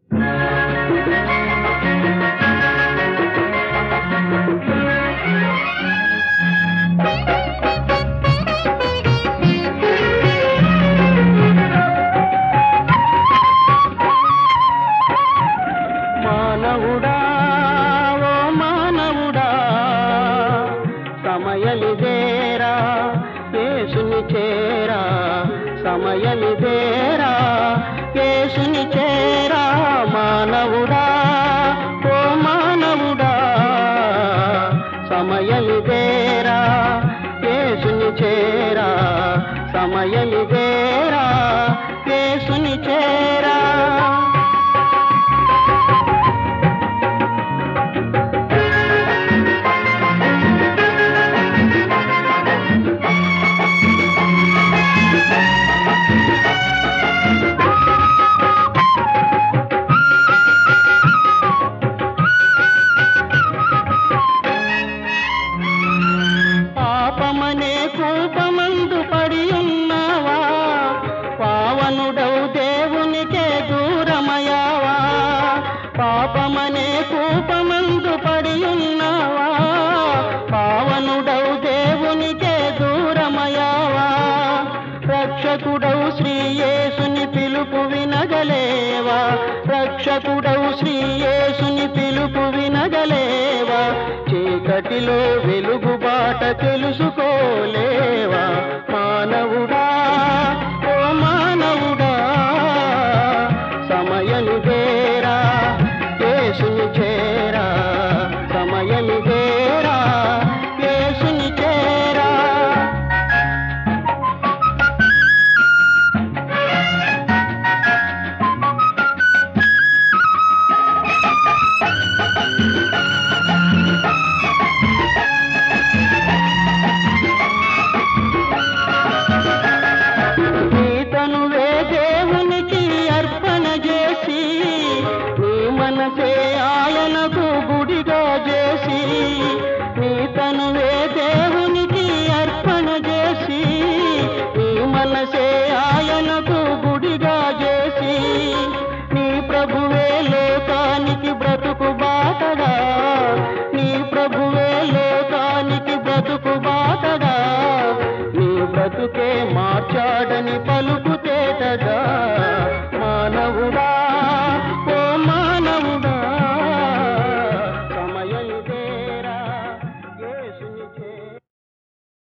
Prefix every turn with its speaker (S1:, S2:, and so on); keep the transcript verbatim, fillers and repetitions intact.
S1: మానవుడా ఓ మానవుడా సమయమిదేరా యేసుని చేరా సమయమిదేరా యేసుని చేరా మానవుడా ఓ మానవుడా సమయమిదేరా యేసుని చేరా సమయమిదేరా యేసుని చేరా పాపమనే కూపమందు పడి ఉన్నావా పావనుడవు దేవునికే దూరమయావా పాపమనే కూపమందు పడి ఉన్నావా పావనుడవు దేవునికే దూరమయావా రక్షకుడవు శ్రీ యేసుని పిలుపు వినగలేవా రక్షకుడవు శ్రీ యేసుని పిలుపు వినగలేవా చీకటిలో వెలుగు బాట తెలుసుకోలేవా మానవుడా ఓ మానవుడా సమయమిదేరా యేసుని చేరా సమయమిదేరా యేసుని చేరా మనసే ఆయనకు గుడిగా చేసి నీ తనువే దేవునికి అర్పణ చేసి నీ మనసే ఆయనకు గుడిగా చేసి నీ ప్రభువే లోకానికి బ్రతుకు బాటడా నీ ప్రభువే లోకానికి బ్రతుకు బాటడా నీ బ్రతుకే మార్చాడని పలుకు